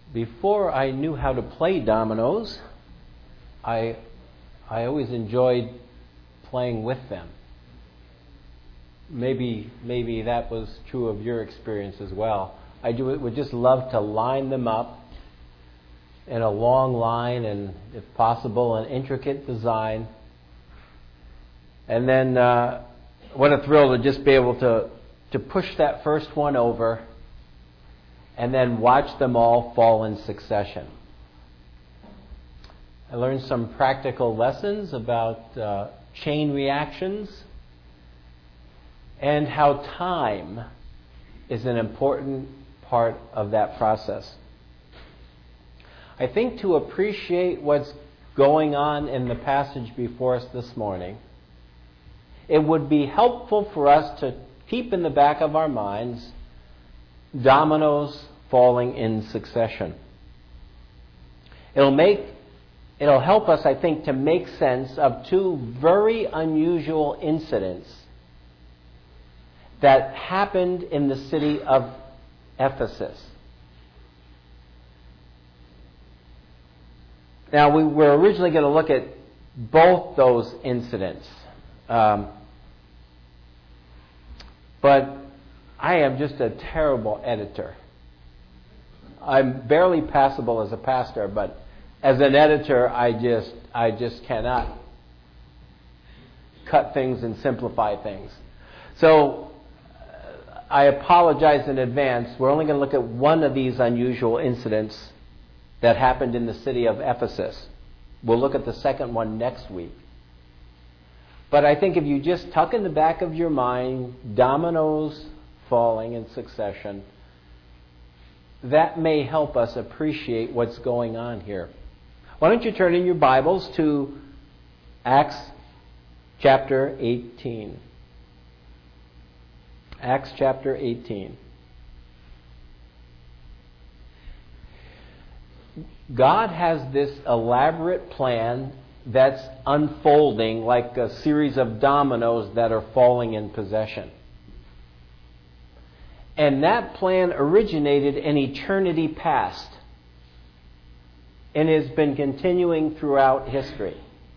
Before I knew how to play dominoes, I always enjoyed playing with them. Maybe that was true of your experience as well. Would just love to line them up in a long line and, if possible, an intricate design. And then what a thrill to just be able to push that first one over and then watch them all fall in succession. I learned some practical lessons about chain reactions and how time is an important part of that process. I think to appreciate what's going on in the passage before us this morning, it would be helpful for us to keep in the back of our minds dominoes falling in succession. It'll help us, I think, to make sense of two very unusual incidents that happened in the city of Ephesus. Now, we were originally going to look at both those incidents. But I am just a terrible editor. I'm barely passable as a pastor, but as an editor, I just cannot cut things and simplify things. So I apologize in advance. We're only going to look at one of these unusual incidents that happened in the city of Ephesus. We'll look at the second one next week. But I think if you just tuck in the back of your mind dominoes falling in succession, that may help us appreciate what's going on here. Why don't you turn in your Bibles to Acts chapter 18. Acts chapter 18. God has this elaborate plan that's unfolding like a series of dominoes that are falling in possession. And that plan originated in eternity past and has been continuing throughout history.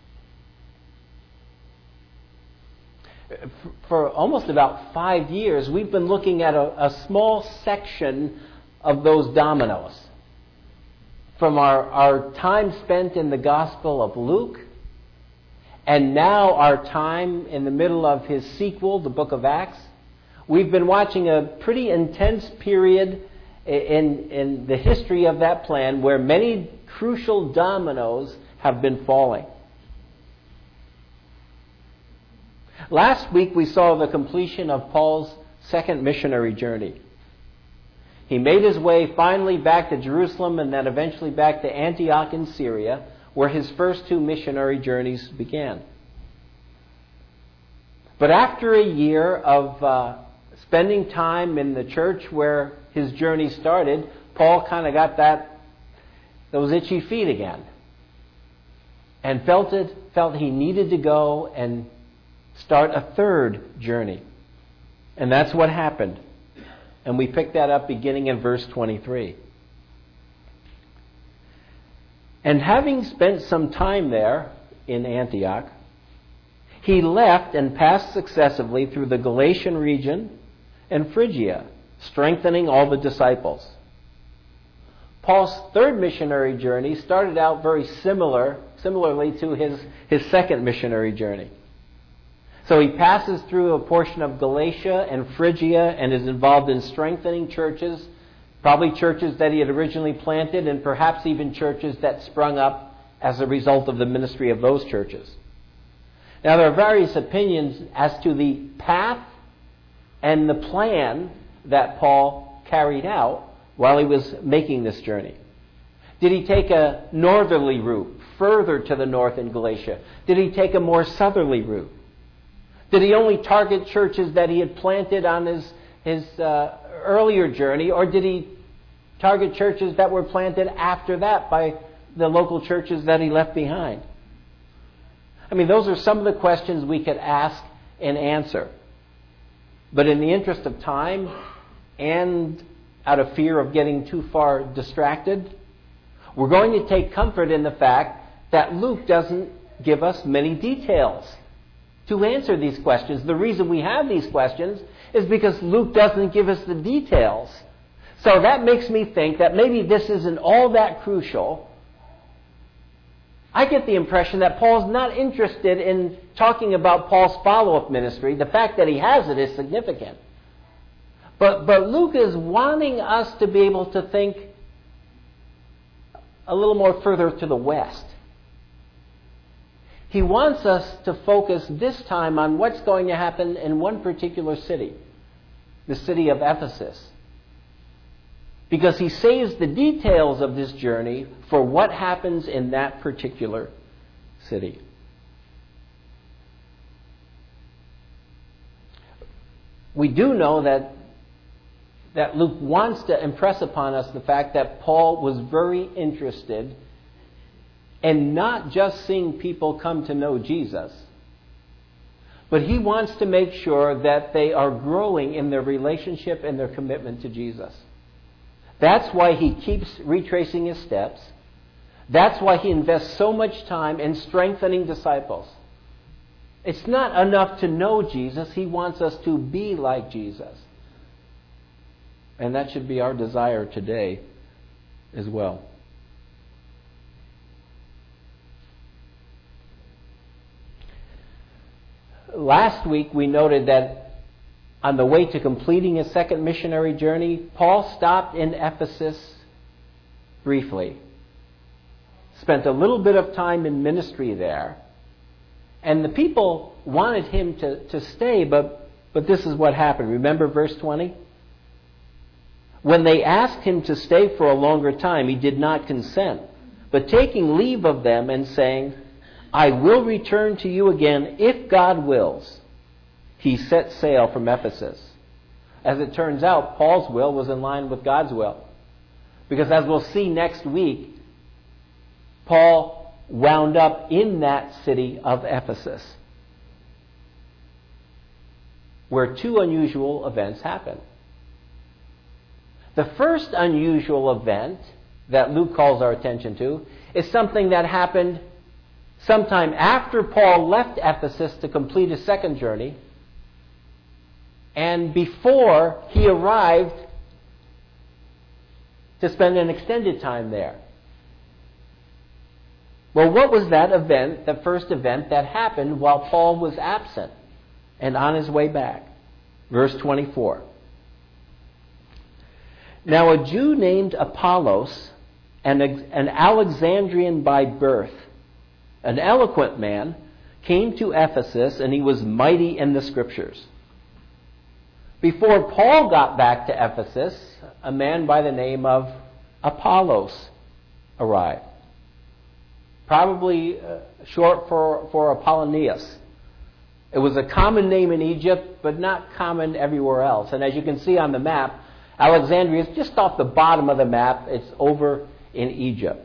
For almost about 5 years, we've been looking at a small section of those dominoes. From our time spent in the Gospel of Luke, and now our time in the middle of his sequel, the book of Acts, we've been watching a pretty intense period in the history of that plan where many crucial dominoes have been falling. Last week we saw the completion of Paul's second missionary journey. He made his way finally back to Jerusalem and then eventually back to Antioch in Syria, where his first two missionary journeys began. But after a year of spending time in the church where his journey started, Paul kind of got those itchy feet again and felt he needed to go and start a third journey. And that's what happened. And we pick that up beginning in verse 23. And having spent some time there in Antioch, he left and passed successively through the Galatian region and Phrygia, strengthening all the disciples. Paul's third missionary journey started out very similarly to his second missionary journey. So he passes through a portion of Galatia and Phrygia and is involved in strengthening churches, probably churches that he had originally planted and perhaps even churches that sprung up as a result of the ministry of those churches. Now there are various opinions as to the path and the plan that Paul carried out while he was making this journey. Did he take a northerly route, further to the north in Galatia? Did he take a more southerly route? Did he only target churches that he had planted on his earlier journey, or did he target churches that were planted after that by the local churches that he left behind? I mean, those are some of the questions we could ask and answer. But in the interest of time and out of fear of getting too far distracted, We're going to take comfort in the fact that Luke doesn't give us many details to answer these questions. The reason we have these questions is because Luke doesn't give us the details. So that makes me think that maybe this isn't all that crucial. I get the impression that Paul's not interested in talking about Paul's follow-up ministry. The fact that he has it is significant. But Luke is wanting us to be able to think a little more further to the west. He wants us to focus this time on what's going to happen in one particular city, the city of Ephesus. Because he saves the details of this journey for what happens in that particular city. We do know that Luke wants to impress upon us the fact that Paul was very interested in not just seeing people come to know Jesus, but he wants to make sure that they are growing in their relationship and their commitment to Jesus. That's why he keeps retracing his steps. That's why he invests so much time in strengthening disciples. It's not enough to know Jesus. He wants us to be like Jesus. And that should be our desire today as well. Last week we noted that on the way to completing his second missionary journey, Paul stopped in Ephesus briefly, spent a little bit of time in ministry there, and the people wanted him to stay, but this is what happened. Remember verse 20? When they asked him to stay for a longer time, he did not consent, but taking leave of them and saying, I will return to you again if God wills, he set sail from Ephesus. As it turns out, Paul's will was in line with God's will. Because as we'll see next week, Paul wound up in that city of Ephesus, where two unusual events happened. The first unusual event that Luke calls our attention to is something that happened sometime after Paul left Ephesus to complete his second journey, and before he arrived to spend an extended time there. Well, what was that event, the first event that happened while Paul was absent and on his way back? Verse 24. Now a Jew named Apollos, an Alexandrian by birth, an eloquent man, came to Ephesus, and he was mighty in the Scriptures. Before Paul got back to Ephesus, a man by the name of Apollos arrived. Probably short for Apollonius. It was a common name in Egypt, but not common everywhere else. And as you can see on the map, Alexandria is just off the bottom of the map. It's over in Egypt.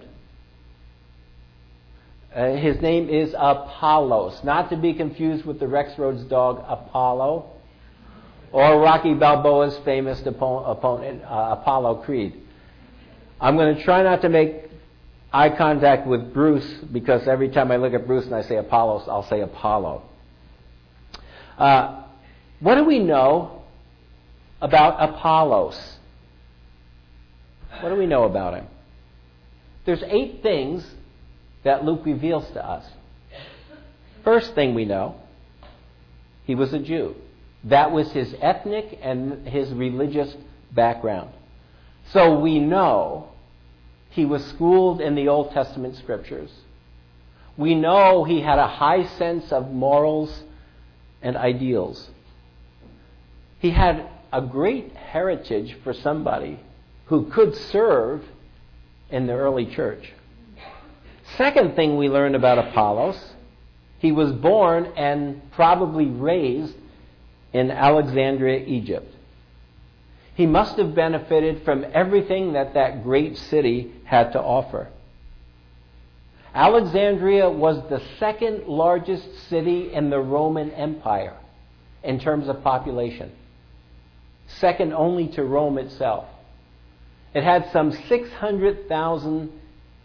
His name is Apollos, not to be confused with the Rex Rhodes dog Apollo, or Rocky Balboa's famous opponent, Apollo Creed. I'm going to try not to make eye contact with Bruce, because every time I look at Bruce and I say Apollos, I'll say Apollo. What do we know about Apollos? What do we know about him? There's 8 things that Luke reveals to us. First thing we know, he was a Jew. That was his ethnic and his religious background. So we know he was schooled in the Old Testament Scriptures. We know he had a high sense of morals and ideals. He had a great heritage for somebody who could serve in the early church. Second thing we learn about Apollos, he was born and probably raised in Alexandria, Egypt. He must have benefited from everything that great city had to offer. Alexandria was the second largest city in the Roman Empire in terms of population, second only to Rome itself. It had some 600,000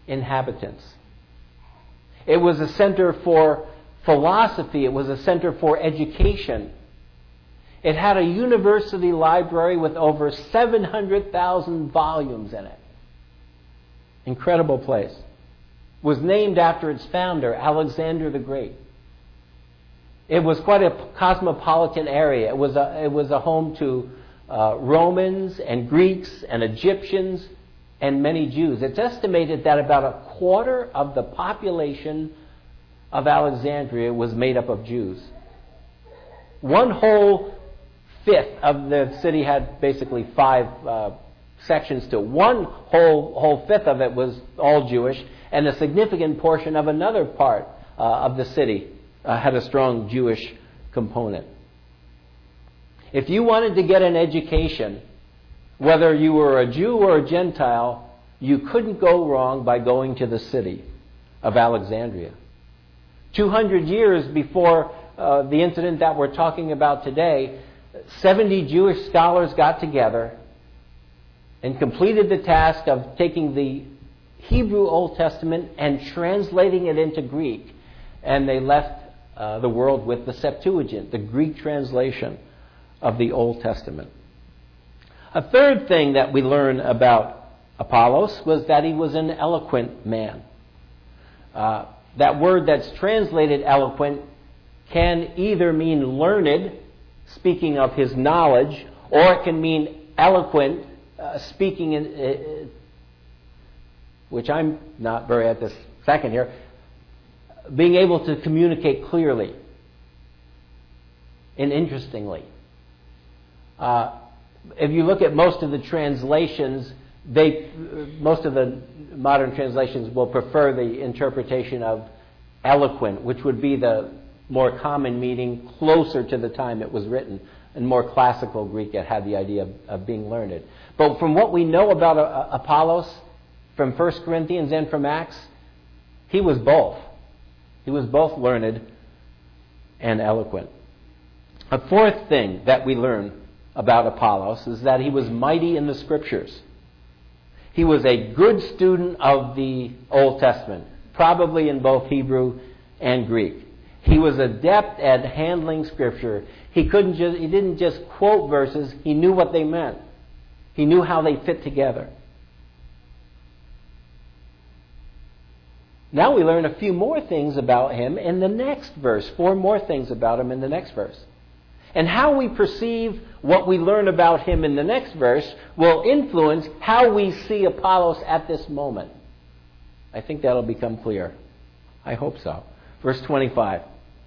inhabitants. It was a center for philosophy. It was a center for education. It had a university library with over 700,000 volumes in it. Incredible place. It was named after its founder, Alexander the Great. It was quite a cosmopolitan area. It was a home to Romans and Greeks and Egyptians and many Jews. It's estimated that about a quarter of the population of Alexandria was made up of Jews. One whole fifth of the city had basically 5 sections to it. One whole fifth of it was all Jewish, and a significant portion of another part of the city had a strong Jewish component. If you wanted to get an education, whether you were a Jew or a Gentile, you couldn't go wrong by going to the city of Alexandria. 200 years before the incident that we're talking about today, 70 Jewish scholars got together and completed the task of taking the Hebrew Old Testament and translating it into Greek. And they left the world with the Septuagint, the Greek translation of the Old Testament. A third thing that we learn about Apollos was that he was an eloquent man. That word that's translated eloquent can either mean learned, speaking of his knowledge, or it can mean eloquent, speaking in, which I'm not very at this second here, being able to communicate clearly and interestingly. If you look at most of the translations, most of the modern translations will prefer the interpretation of eloquent, which would be the more common meaning closer to the time it was written. In more classical Greek, it had the idea of being learned. But from what we know about Apollos, from 1 Corinthians and from Acts, he was both. He was both learned and eloquent. A fourth thing that we learn about Apollos is that he was mighty in the Scriptures. He was a good student of the Old Testament, probably in both Hebrew and Greek. He was adept at handling Scripture. He didn't just quote verses, he knew what they meant. He knew how they fit together. Now we learn a few more things about him in the next verse. 4 more things about him in the next verse. And how we perceive what we learn about him in the next verse will influence how we see Apollos at this moment. I think that'll become clear. I hope so. Verse 25.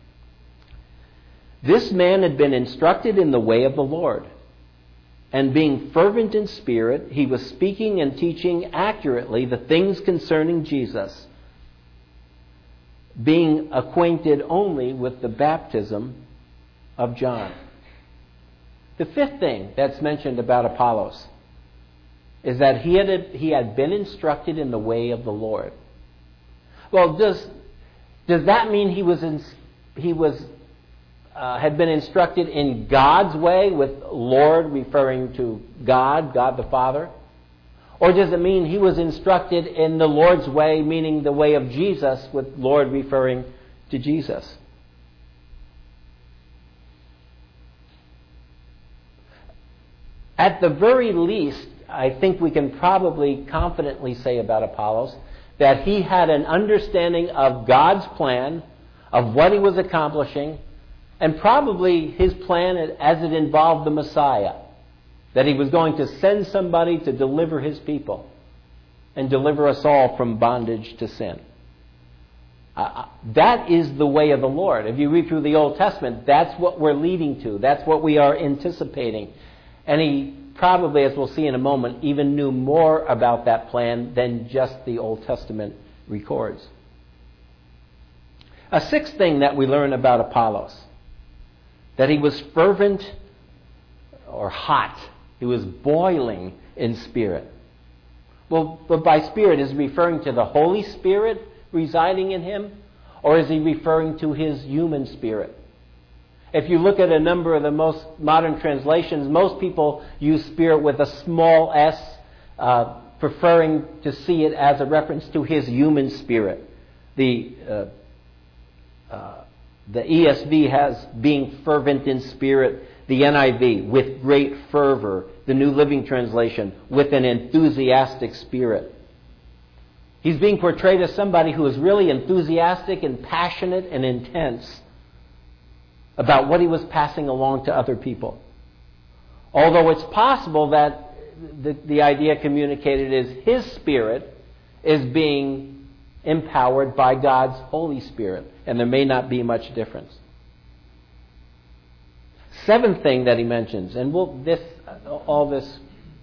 This man had been instructed in the way of the Lord, and being fervent in spirit, he was speaking and teaching accurately the things concerning Jesus, being acquainted only with the baptism of John. The fifth thing that's mentioned about Apollos is that he had been instructed in the way of the Lord. Well, does that mean he had been instructed in God's way, with Lord referring to God the Father? Or does it mean he was instructed in the Lord's way, meaning the way of Jesus, with Lord referring to Jesus? At the very least, I think we can probably confidently say about Apollos that he had an understanding of God's plan, of what he was accomplishing, and probably his plan as it involved the Messiah, that he was going to send somebody to deliver his people and deliver us all from bondage to sin. That is the way of the Lord. If you read through the Old Testament, that's what we're leading to. That's what we are anticipating. And he probably, as we'll see in a moment, even knew more about that plan than just the Old Testament records. A sixth thing that we learn about Apollos, that he was fervent or hot. He was boiling in spirit. Well, but by spirit, is he referring to the Holy Spirit residing in him, or is he referring to his human spirit? If you look at a number of the most modern translations, most people use spirit with a small s. preferring to see it as a reference to his human spirit. The ESV has being fervent in spirit. The NIV, with great fervor. The New Living Translation, with an enthusiastic spirit. He's being portrayed as somebody who is really enthusiastic and passionate and intense about what he was passing along to other people. Although it's possible that the idea communicated is his spirit is being empowered by God's Holy Spirit, and there may not be much difference. Seventh thing that he mentions, and all this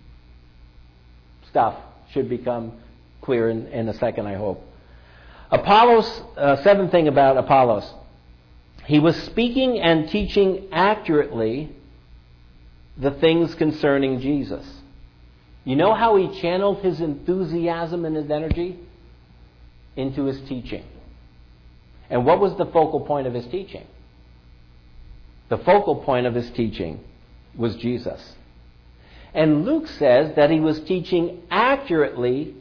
stuff should become clear in a second, I hope. Seventh thing about Apollos. He was speaking and teaching accurately the things concerning Jesus. You know how he channeled his enthusiasm and his energy? Into his teaching. And what was the focal point of his teaching? The focal point of his teaching was Jesus. And Luke says that he was teaching accurately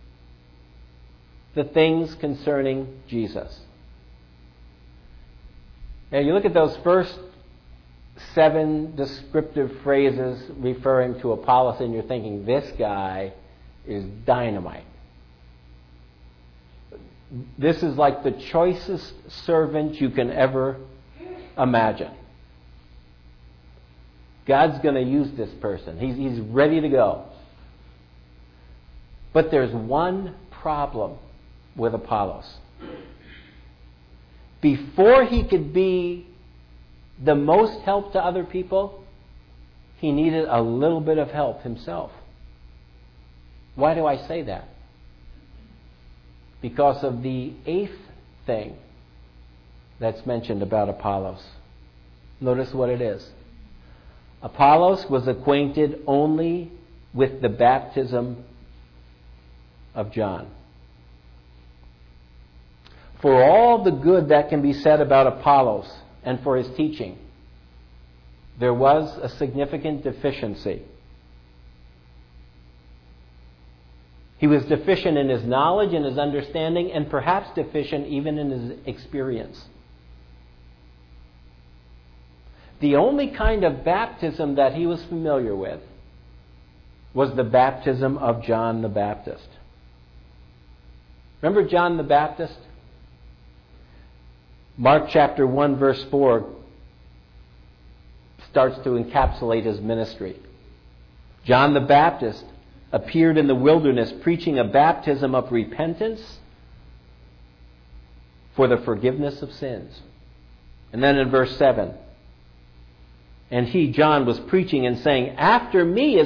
the things concerning Jesus. Now you look at those first 7 descriptive phrases referring to Apollos and you're thinking, this guy is dynamite. This is like the choicest servant you can ever imagine. God's going to use this person. He's ready to go. But there's one problem with Apollos. Before he could be the most help to other people, he needed a little bit of help himself. Why do I say that? Because of the 8th thing that's mentioned about Apollos. Notice what it is. Apollos was acquainted only with the baptism of John. For all the good that can be said about Apollos and for his teaching, there was a significant deficiency. He was deficient in his knowledge and his understanding, and perhaps deficient even in his experience. The only kind of baptism that he was familiar with was the baptism of John the Baptist. Remember John the Baptist? Mark chapter 1 verse 4 starts to encapsulate his ministry. John the Baptist appeared in the wilderness preaching a baptism of repentance for the forgiveness of sins. And then in verse 7, and he, John, was preaching and saying, After me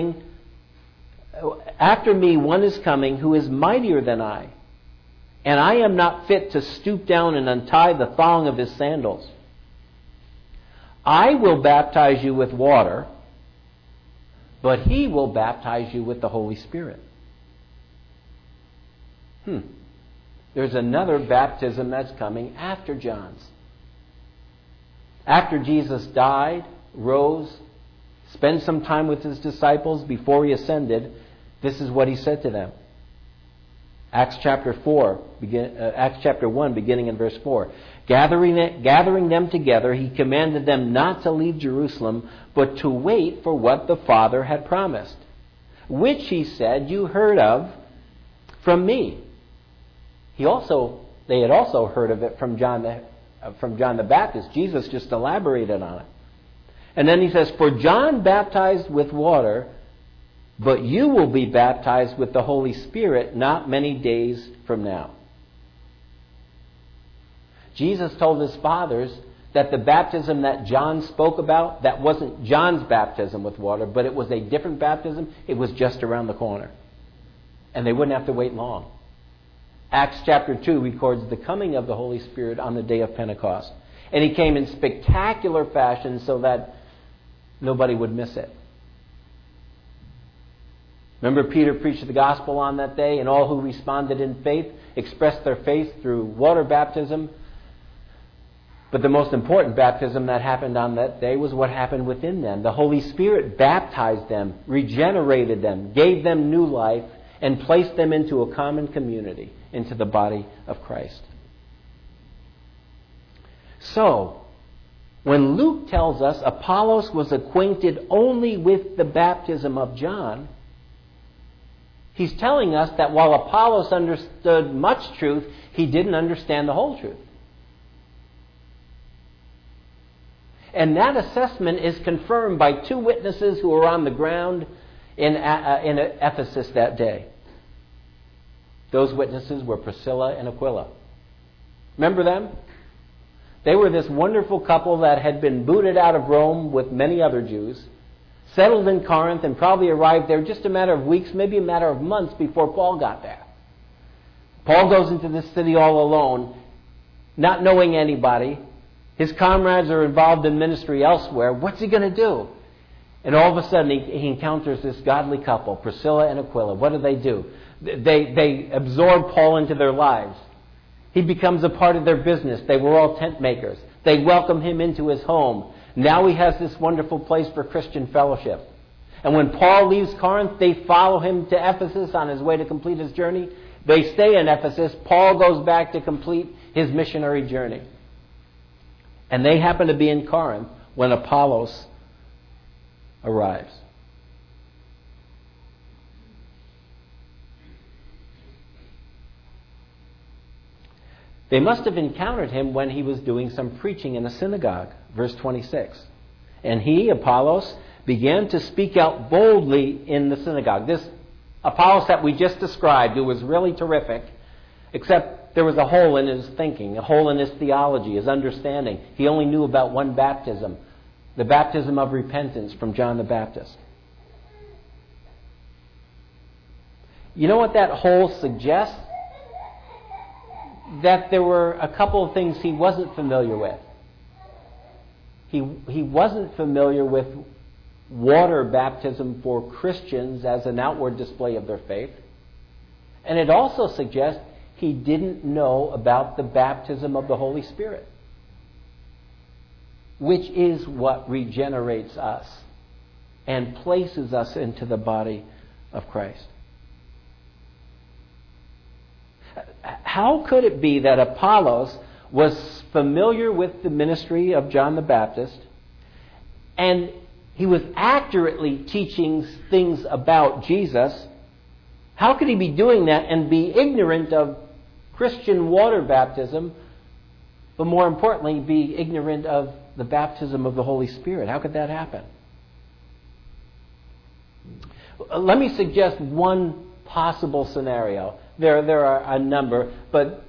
one is coming who is mightier than I, and I am not fit to stoop down and untie the thong of his sandals. I will baptize you with water, but he will baptize you with the Holy Spirit. There's another baptism that's coming after John's. After Jesus died, rose, spent some time with his disciples before he ascended, this is what he said to them. Acts chapter 1, beginning in verse 4. Gathering them together, he commanded them not to leave Jerusalem, but to wait for what the Father had promised, which, he said, you heard of from me. They had also heard of it from John the Baptist. Jesus just elaborated on it. And then he says, For John baptized with water, but you will be baptized with the Holy Spirit not many days from now. Jesus told his fathers that the baptism that John spoke about, that wasn't John's baptism with water, but it was a different baptism. It was just around the corner. And they wouldn't have to wait long. Acts chapter 2 records the coming of the Holy Spirit on the day of Pentecost. And he came in spectacular fashion so that nobody would miss it. Remember, Peter preached the gospel on that day, and all who responded in faith expressed their faith through water baptism. But the most important baptism that happened on that day was what happened within them. The Holy Spirit baptized them, regenerated them, gave them new life, and place them into a common community, into the body of Christ. So, when Luke tells us Apollos was acquainted only with the baptism of John, he's telling us that while Apollos understood much truth, he didn't understand the whole truth. And that assessment is confirmed by two witnesses who were on the ground in Ephesus that day. Those witnesses were Priscilla and Aquila. Remember them? They were this wonderful couple that had been booted out of Rome with many other Jews, settled in Corinth, and probably arrived there just a matter of weeks, maybe a matter of months before Paul got there. Paul goes into this city all alone, not knowing anybody. His comrades are involved in ministry elsewhere. What's he going to do? And all of a sudden he encounters this godly couple, Priscilla and Aquila. What do? They absorb Paul into their lives. He becomes a part of their business. They were all tent makers. They welcome him into his home. Now he has this wonderful place for Christian fellowship. And when Paul leaves Corinth, they follow him to Ephesus on his way to complete his journey. They stay in Ephesus. Paul goes back to complete his missionary journey. And they happen to be in Corinth when Apollos arrives. They must have encountered him when he was doing some preaching in a synagogue. Verse 26. And he, Apollos, began to speak out boldly in the synagogue. This Apollos that we just described, who was really terrific, except there was a hole in his thinking, a hole in his theology, his understanding. He only knew about one baptism, the baptism of repentance from John the Baptist. You know what that hole suggests? That there were a couple of things he wasn't familiar with. He wasn't familiar with water baptism for Christians as an outward display of their faith. And it also suggests he didn't know about the baptism of the Holy Spirit, which is what regenerates us and places us into the body of Christ. How could it be that Apollos was familiar with the ministry of John the Baptist and he was accurately teaching things about Jesus? How could he be doing that and be ignorant of Christian water baptism, but more importantly, be ignorant of the baptism of the Holy Spirit? How could that happen? Let me suggest one possible scenario. There are a number, but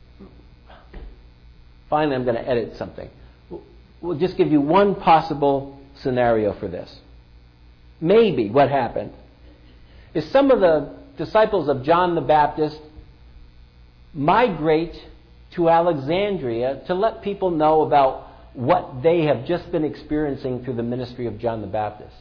finally I'm going to edit something. We'll just give you one possible scenario for this. Maybe what happened is some of the disciples of John the Baptist migrate to Alexandria to let people know about what they have just been experiencing through the ministry of John the Baptist.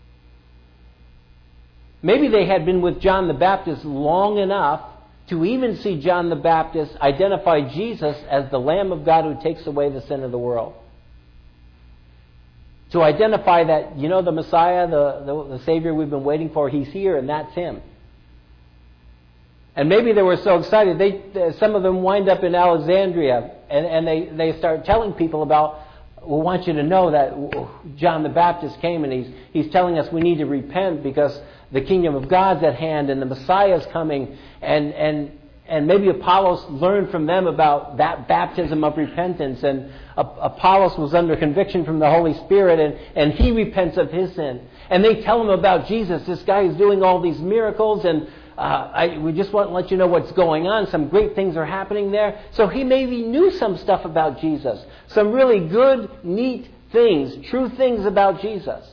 Maybe they had been with John the Baptist long enough to even see John the Baptist identify Jesus as the Lamb of God who takes away the sin of the world. To identify that, the Messiah, the Savior we've been waiting for, he's here and that's him. And maybe they were so excited, some of them wind up in Alexandria and they start telling people about, we want you to know that John the Baptist came and he's telling us we need to repent because the kingdom of God's at hand and the Messiah is coming. And maybe Apollos learned from them about that baptism of repentance. And Apollos was under conviction from the Holy Spirit and he repents of his sin. And they tell him about Jesus. This guy is doing all these miracles and we just want to let you know what's going on. Some great things are happening there. So he maybe knew some stuff about Jesus. Some really good, neat things, true things about Jesus.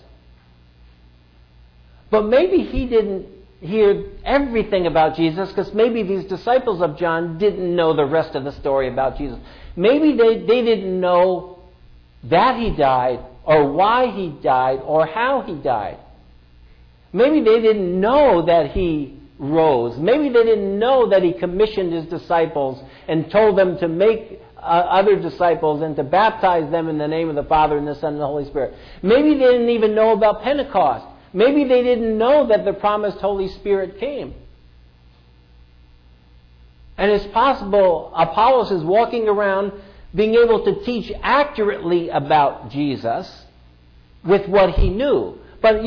But maybe he didn't hear everything about Jesus because maybe these disciples of John didn't know the rest of the story about Jesus. Maybe they didn't know that he died or why he died or how he died. Maybe they didn't know that he rose. Maybe they didn't know that he commissioned his disciples and told them to make other disciples and to baptize them in the name of the Father and the Son and the Holy Spirit. Maybe they didn't even know about Pentecost. Maybe they didn't know that the promised Holy Spirit came. And it's possible Apollos is walking around being able to teach accurately about Jesus with what he knew. But,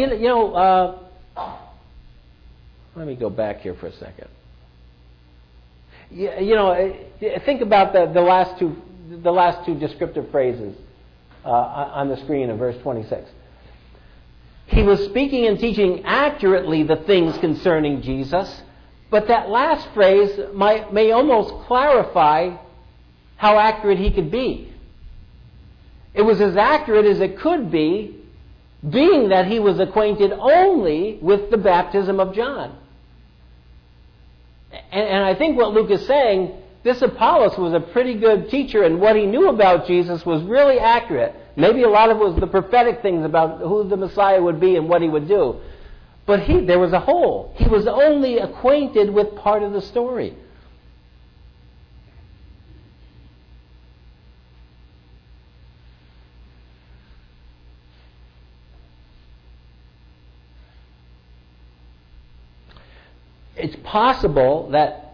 let me go back here for a second. Think about the last two descriptive phrases on the screen in verse 26. He was speaking and teaching accurately the things concerning Jesus, but that last phrase may almost clarify how accurate he could be. It was as accurate as it could be, being that he was acquainted only with the baptism of John. And I think what Luke is saying, this Apollos was a pretty good teacher, and what he knew about Jesus was really accurate. Maybe a lot of it was the prophetic things about who the Messiah would be and what he would do. But there was a hole. He was only acquainted with part of the story. It's possible that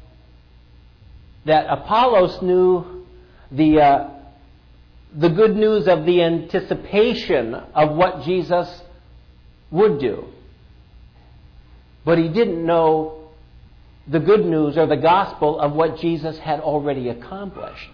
Apollos knew the good news of the anticipation of what Jesus would do. But he didn't know the good news or the gospel of what Jesus had already accomplished.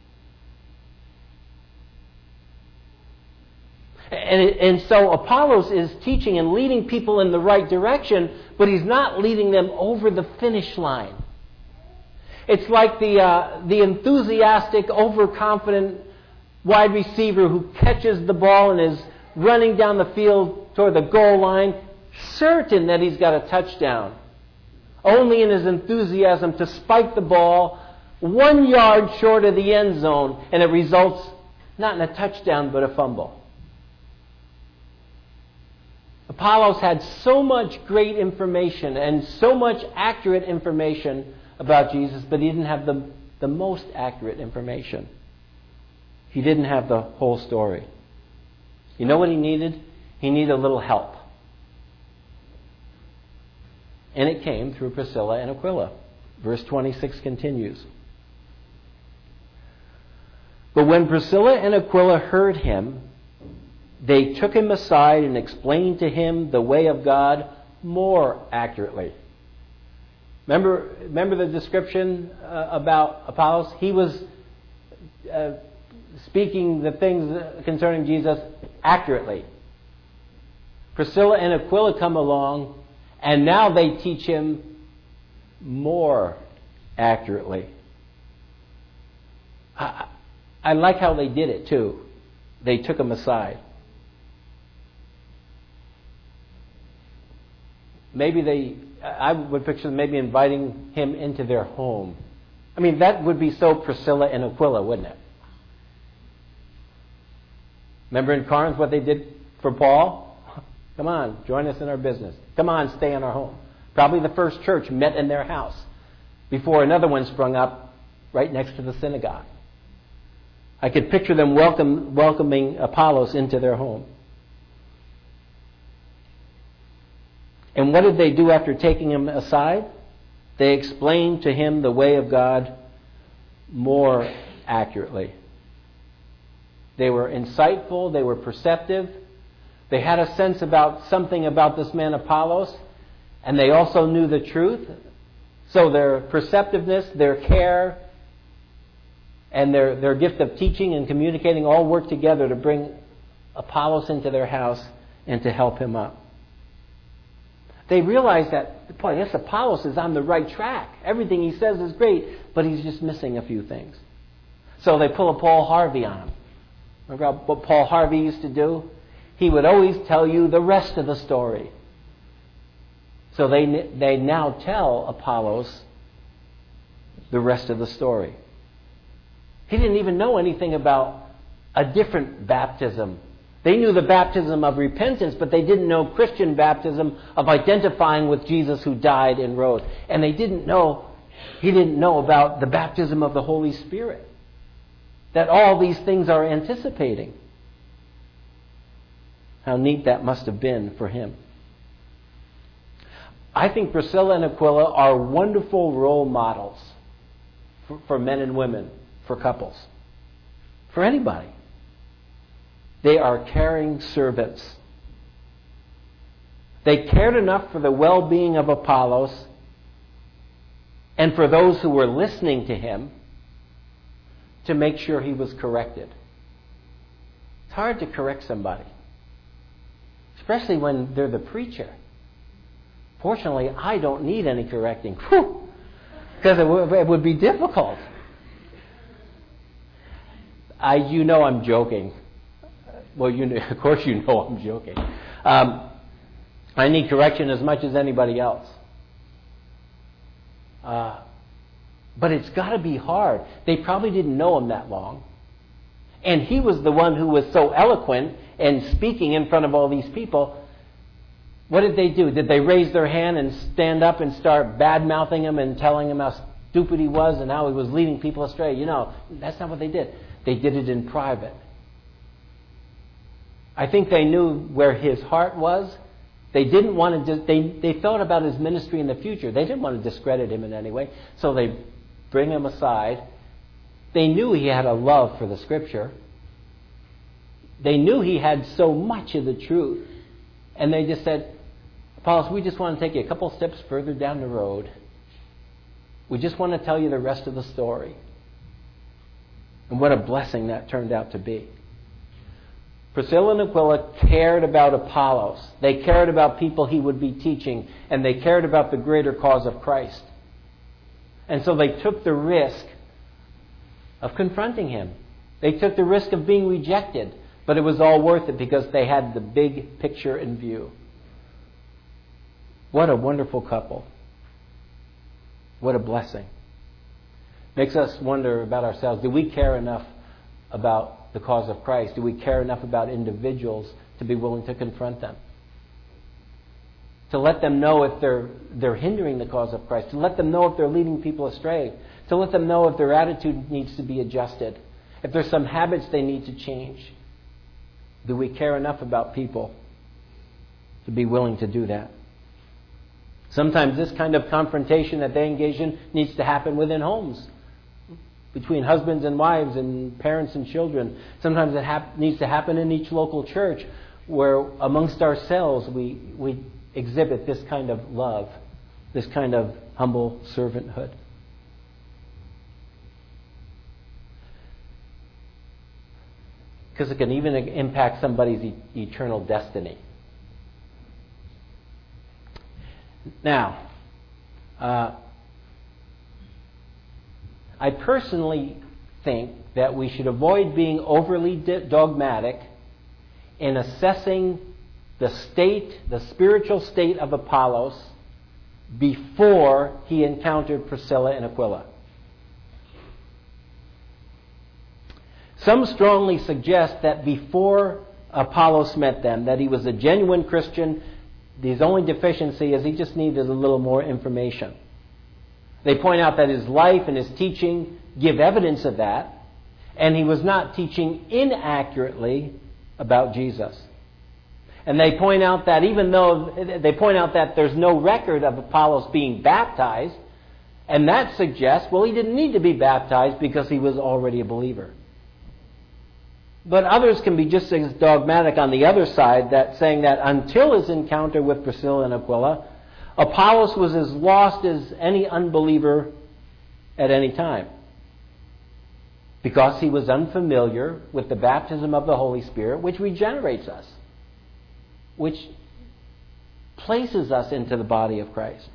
And so Apollos is teaching and leading people in the right direction, but he's not leading them over the finish line. It's like the enthusiastic, overconfident wide receiver who catches the ball and is running down the field toward the goal line, certain that he's got a touchdown, only in his enthusiasm to spike the ball 1 yard short of the end zone, and it results not in a touchdown but a fumble. Apollos had so much great information and so much accurate information about Jesus, but he didn't have the most accurate information. He didn't have the whole story. You know what he needed? He needed a little help. And it came through Priscilla and Aquila. Verse 26 continues. But when Priscilla and Aquila heard him, they took him aside and explained to him the way of God more accurately. Remember the description about Apollos? He was speaking the things concerning Jesus accurately. Priscilla and Aquila come along, and now they teach him more accurately. I like how they did it too. They took him aside. I would picture them maybe inviting him into their home. I mean, that would be so Priscilla and Aquila, wouldn't it? Remember in Corinth what they did for Paul? Come on, join us in our business. Come on, stay in our home. Probably the first church met in their house before another one sprung up right next to the synagogue. I could picture them welcoming Apollos into their home. And what did they do after taking him aside? They explained to him the way of God more accurately. They were insightful, they were perceptive, they had a sense about something about this man Apollos, and they also knew the truth. So their perceptiveness, their care, and their gift of teaching and communicating all worked together to bring Apollos into their house and to help him up. They realized that, boy, this Apollos is on the right track. Everything he says is great, but he's just missing a few things. So they pull a Paul Harvey on him. Remember what Paul Harvey used to do? He would always tell you the rest of the story. So they now tell Apollos the rest of the story. He didn't even know anything about a different baptism. They knew the baptism of repentance, but they didn't know Christian baptism of identifying with Jesus who died and rose. And he didn't know about the baptism of the Holy Spirit, that all these things are anticipating. How neat that must have been for him. I think Priscilla and Aquila are wonderful role models for men and women, for couples, for anybody. They are caring servants. They cared enough for the well-being of Apollos and for those who were listening to him to make sure he was corrected. It's hard to correct somebody, especially when they're the preacher. Fortunately, I don't need any correcting. Because it would be difficult. You know I'm joking. Well, of course you know I'm joking. I need correction as much as anybody else. But it's got to be hard. They probably didn't know him that long. And he was the one who was so eloquent and speaking in front of all these people. What did they do? Did they raise their hand and stand up and start bad-mouthing him and telling him how stupid he was and how he was leading people astray? That's not what they did. They did it in private. I think they knew where his heart was. They didn't want to. They thought about his ministry in the future. They didn't want to discredit him in any way. So they bring him aside. They knew he had a love for the Scripture. They knew he had so much of the truth. And they just said, Apollos, we just want to take you a couple steps further down the road. We just want to tell you the rest of the story. And what a blessing that turned out to be. Priscilla and Aquila cared about Apollos. They cared about people he would be teaching. And they cared about the greater cause of Christ. And so they took the risk of confronting him. They took the risk of being rejected. But it was all worth it because they had the big picture in view. What a wonderful couple. What a blessing. Makes us wonder about ourselves. Do we care enough about the cause of Christ? Do we care enough about individuals to be willing to confront them? To let them know if they're hindering the cause of Christ. To let them know if they're leading people astray. To let them know if their attitude needs to be adjusted. If there's some habits they need to change. Do we care enough about people to be willing to do that? Sometimes this kind of confrontation that they engage in needs to happen within homes. Between husbands and wives and parents and children. Sometimes it needs to happen in each local church where amongst ourselves we exhibit this kind of love, this kind of humble servanthood. Because it can even impact somebody's eternal destiny. Now, I personally think that we should avoid being overly dogmatic in assessing the spiritual state of Apollos before he encountered Priscilla and Aquila. Some strongly suggest that before Apollos met them, that he was a genuine Christian. His only deficiency is he just needed a little more information. They point out that his life and his teaching give evidence of that, and he was not teaching inaccurately about Jesus. And they point out that there's no record of Apollos being baptized, and that suggests, he didn't need to be baptized because he was already a believer. But others can be just as dogmatic on the other side, that saying that until his encounter with Priscilla and Aquila, Apollos was as lost as any unbeliever at any time. Because he was unfamiliar with the baptism of the Holy Spirit, which regenerates us, which places us into the body of Christ.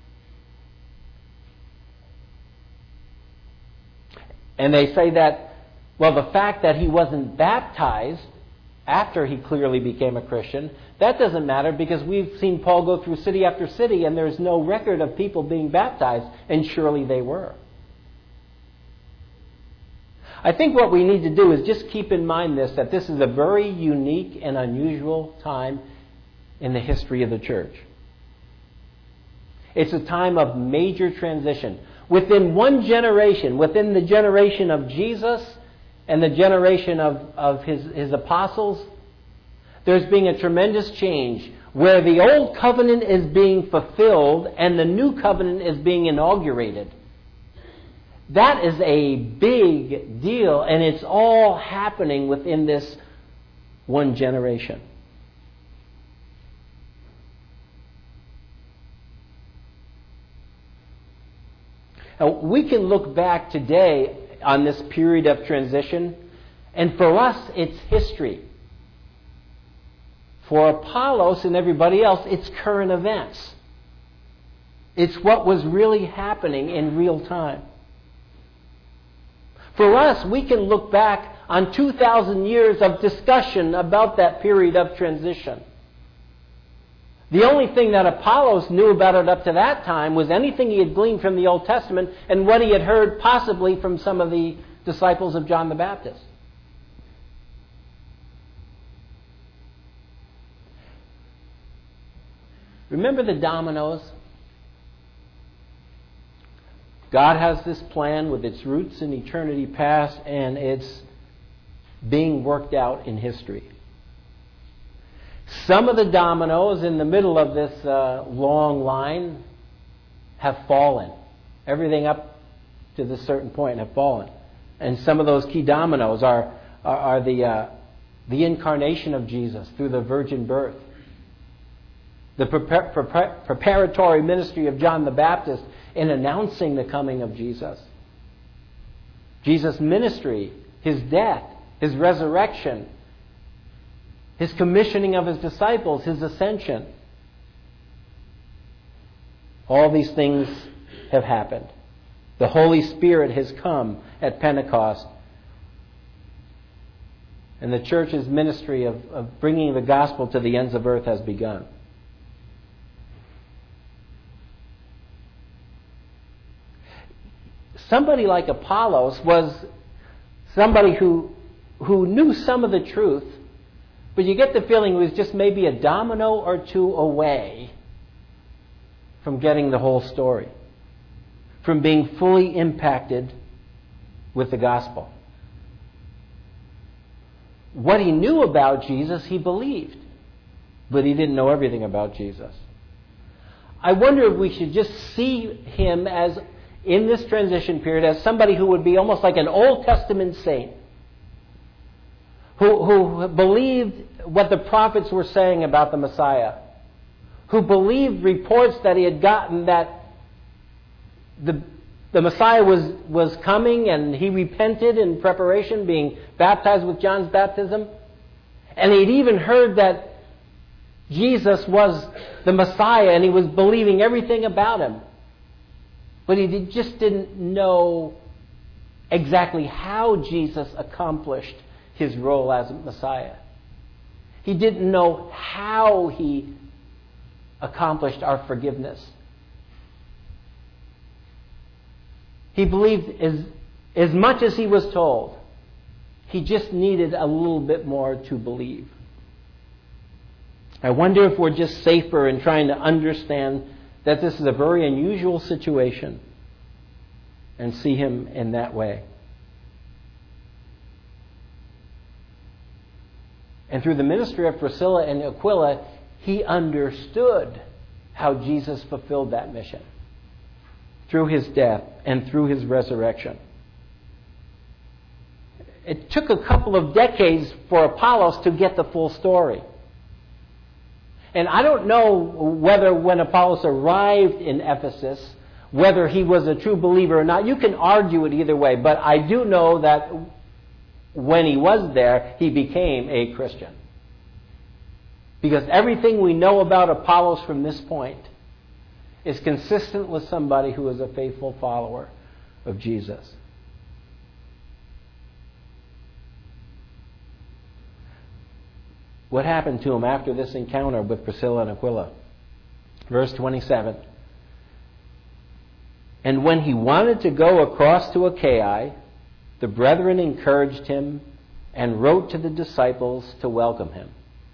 And they say that, the fact that he wasn't baptized after he clearly became a Christian, that doesn't matter because we've seen Paul go through city after city and there's no record of people being baptized, and surely they were. I think what we need to do is just keep in mind that this is a very unique and unusual time in the history of the church. It's a time of major transition. Within one generation, within the generation of Jesus and the generation of his apostles, there's being a tremendous change where the old covenant is being fulfilled and the new covenant is being inaugurated. That is a big deal, and it's all happening within this one generation. Now, we can look back today on this period of transition, and for us, it's history. For Apollos and everybody else, it's current events. It's what was really happening in real time. For us, we can look back on 2,000 years of discussion about that period of transition. The only thing that Apollos knew about it up to that time was anything he had gleaned from the Old Testament and what he had heard possibly from some of the disciples of John the Baptist. Remember the dominoes? God has this plan with its roots in eternity past, and it's being worked out in history. Some of the dominoes in the middle of this long line have fallen. Everything up to this certain point have fallen. And some of those key dominoes are the incarnation of Jesus through the virgin birth, the preparatory ministry of John the Baptist in announcing the coming of Jesus, Jesus' ministry, His death, His resurrection, His commissioning of His disciples, His ascension. All these things have happened. The Holy Spirit has come at Pentecost. And the church's ministry of bringing the gospel to the ends of earth has begun. Somebody like Apollos was somebody who knew some of the truth, but you get the feeling he was just maybe a domino or two away from getting the whole story, from being fully impacted with the gospel. What he knew about Jesus, he believed, but he didn't know everything about Jesus. I wonder if we should just see him as, in this transition period, as somebody who would be almost like an Old Testament saint, who believed what the prophets were saying about the Messiah, who believed reports that he had gotten that the Messiah was coming, and he repented in preparation, being baptized with John's baptism. And he'd even heard that Jesus was the Messiah, and he was believing everything about him. But he just didn't know exactly how Jesus accomplished his role as Messiah. He didn't know how he accomplished our forgiveness. He believed as much as he was told. He just needed a little bit more to believe. I wonder if we're just safer in trying to understand that this is a very unusual situation and see him in that way. And through the ministry of Priscilla and Aquila, he understood how Jesus fulfilled that mission through his death and through his resurrection. It took a couple of decades for Apollos to get the full story. And I don't know whether when Apollos arrived in Ephesus, whether he was a true believer or not. You can argue it either way, but I do know that when he was there, he became a Christian. Because everything we know about Apollos from this point is consistent with somebody who is a faithful follower of Jesus. What happened to him after this encounter with Priscilla and Aquila? Verse 27. And when he wanted to go across to Achaia, the brethren encouraged him and wrote to the disciples to welcome him.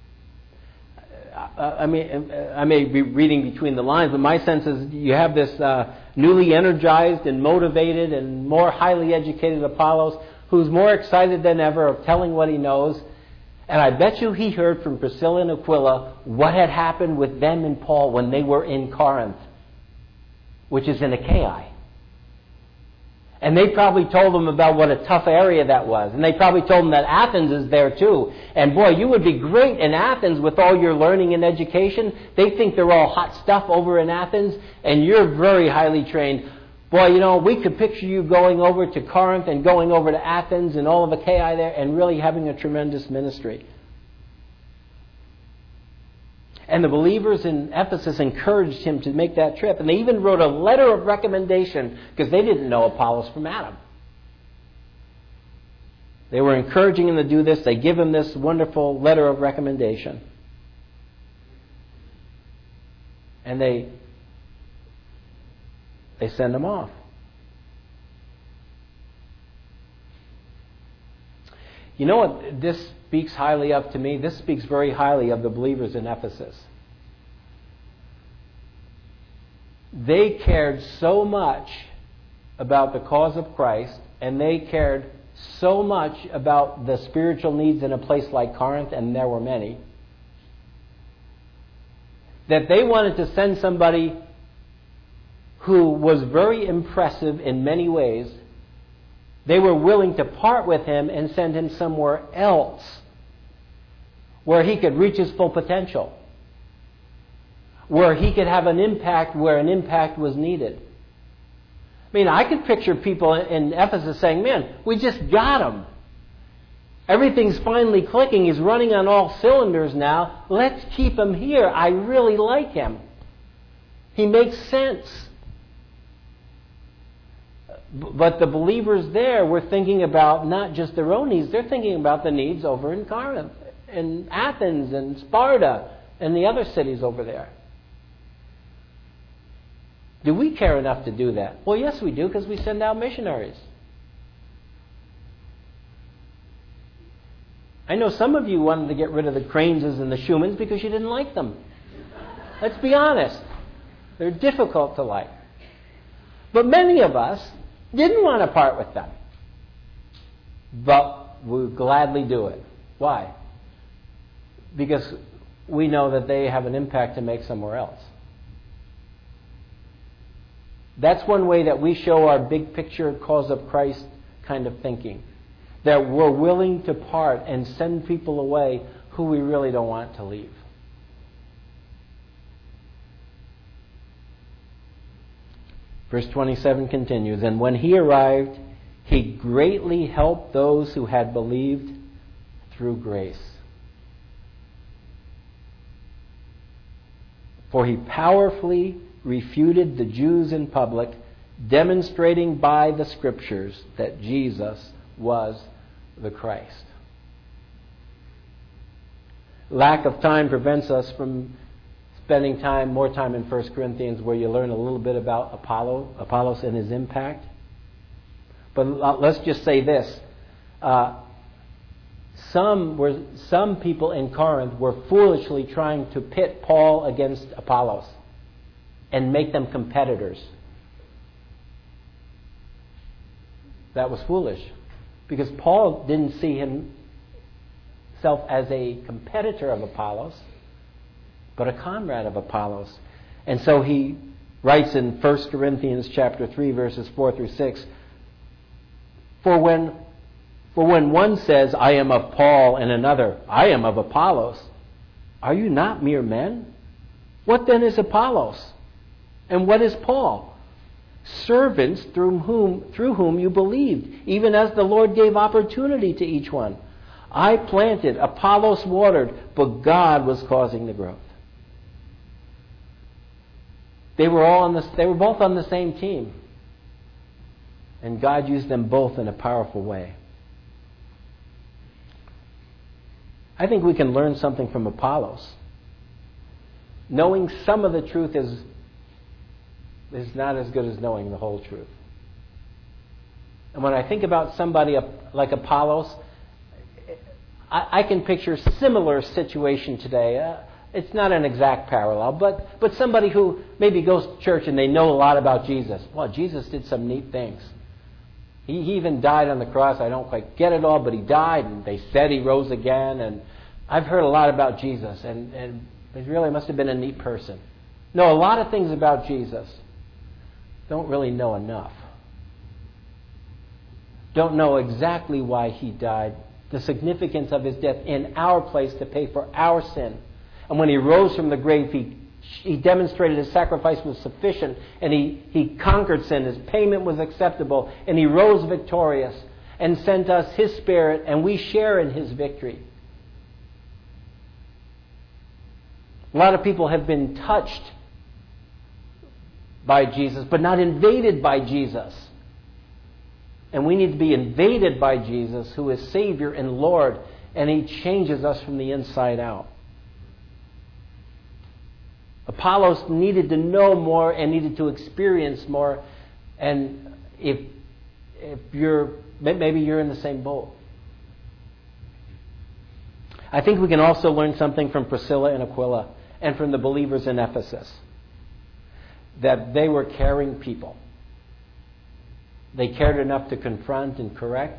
I may be reading between the lines, but my sense is you have this newly energized and motivated and more highly educated Apollos who's more excited than ever of telling what he knows. And I bet you he heard from Priscilla and Aquila what had happened with them and Paul when they were in Corinth, which is in Achaia. And they probably told them about what a tough area that was. And they probably told them that Athens is there too. And boy, you would be great in Athens with all your learning and education. They think they're all hot stuff over in Athens, and you're very highly trained. Boy, we could picture you going over to Corinth and going over to Athens and all of Achaia there and really having a tremendous ministry. And the believers in Ephesus encouraged him to make that trip. And they even wrote a letter of recommendation because they didn't know Apollos from Adam. They were encouraging him to do this. They give him this wonderful letter of recommendation. And they send him off. You know what this speaks highly of to me? This speaks very highly of the believers in Ephesus. They cared so much about the cause of Christ, and they cared so much about the spiritual needs in a place like Corinth, and there were many, that they wanted to send somebody who was very impressive in many ways. They were willing to part with him and send him somewhere else where he could reach his full potential, where he could have an impact where an impact was needed. I mean, I could picture people in Ephesus saying, man, we just got him. Everything's finally clicking. He's running on all cylinders now. Let's keep him here. I really like him. He makes sense. But the believers there were thinking about not just their own needs, they're thinking about the needs over in Corinth, and Athens, and Sparta, and the other cities over there. Do we care enough to do that? Well, yes, we do, because we send out missionaries. I know some of you wanted to get rid of the Craneses and the Schumans because you didn't like them. Let's be honest. They're difficult to like. But many of us didn't want to part with them. But we would gladly do it. Why? Because we know that they have an impact to make somewhere else. That's one way that we show our big picture cause of Christ kind of thinking. That we're willing to part and send people away who we really don't want to leave. Verse 27 continues, and when he arrived, he greatly helped those who had believed through grace. For he powerfully refuted the Jews in public, demonstrating by the Scriptures that Jesus was the Christ. Lack of time prevents us from spending more time in 1 Corinthians, where you learn a little bit about Apollos and his impact. But let's just say this. Some people in Corinth were foolishly trying to pit Paul against Apollos and make them competitors. That was foolish, because Paul didn't see himself as a competitor of Apollos, but a comrade of Apollos. And so he writes in 1 Corinthians chapter 3, verses 4 through 6, For when one says, I am of Paul, and another, I am of Apollos, are you not mere men? What then is Apollos? And what is Paul? Servants through whom you believed, even as the Lord gave opportunity to each one. I planted, Apollos watered, but God was causing the growth. They were both on the same team. And God used them both in a powerful way. I think we can learn something from Apollos. Knowing some of the truth is not as good as knowing the whole truth. And when I think about somebody like Apollos, I can picture a similar situation today. It's not an exact parallel, but somebody who maybe goes to church and they know a lot about Jesus. Well, Jesus did some neat things. He even died on the cross. I don't quite get it all, but he died, and they said he rose again. And I've heard a lot about Jesus, and he really must have been a neat person. Know a lot of things about Jesus. Don't really know enough. don't know exactly why he died, the significance of his death in our place to pay for our sin. And when he rose from the grave, he demonstrated his sacrifice was sufficient, and he conquered sin. His payment was acceptable, and he rose victorious and sent us his Spirit, and we share in his victory. A lot of people have been touched by Jesus, but not invaded by Jesus. And we need to be invaded by Jesus, who is Savior and Lord, and he changes us from the inside out. Apollos needed to know more and needed to experience more. And if maybe you're in the same boat. I think we can also learn something from Priscilla and Aquila and from the believers in Ephesus. That they were caring people. They cared enough to confront and correct.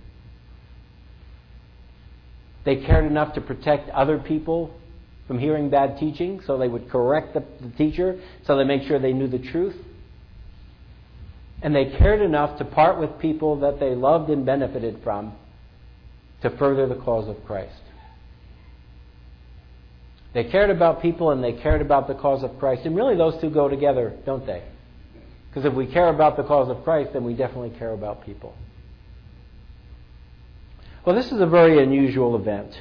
They cared enough to protect other people from hearing bad teaching, so they would correct the teacher, so they make sure they knew the truth. And they cared enough to part with people that they loved and benefited from to further the cause of Christ. They cared about people and they cared about the cause of Christ. And really those two go together, don't they? Because if we care about the cause of Christ, then we definitely care about people. Well, this is a very unusual event.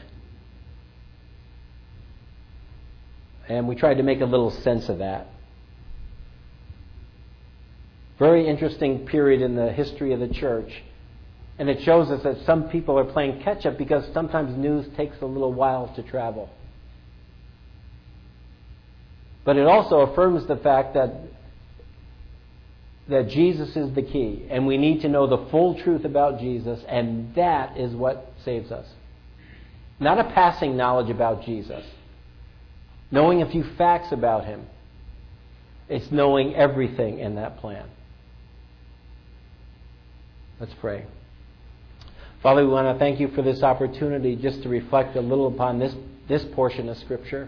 And we tried to make a little sense of that. Very interesting period in the history of the church. And it shows us that some people are playing catch up because sometimes news takes a little while to travel. But it also affirms the fact that Jesus is the key. And we need to know the full truth about Jesus, and that is what saves us. Not a passing knowledge about Jesus. Knowing a few facts about him. It's knowing everything in that plan. Let's pray. Father, we want to thank you for this opportunity just to reflect a little upon this portion of Scripture.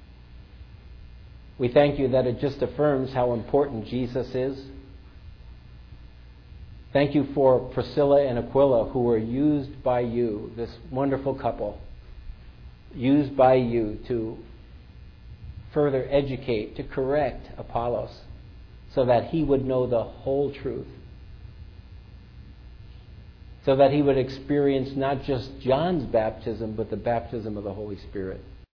We thank you that it just affirms how important Jesus is. Thank you for Priscilla and Aquila, who were used by you, this wonderful couple, used by you to further educate, to correct Apollos, so that he would know the whole truth. So that he would experience not just John's baptism, but the baptism of the Holy Spirit.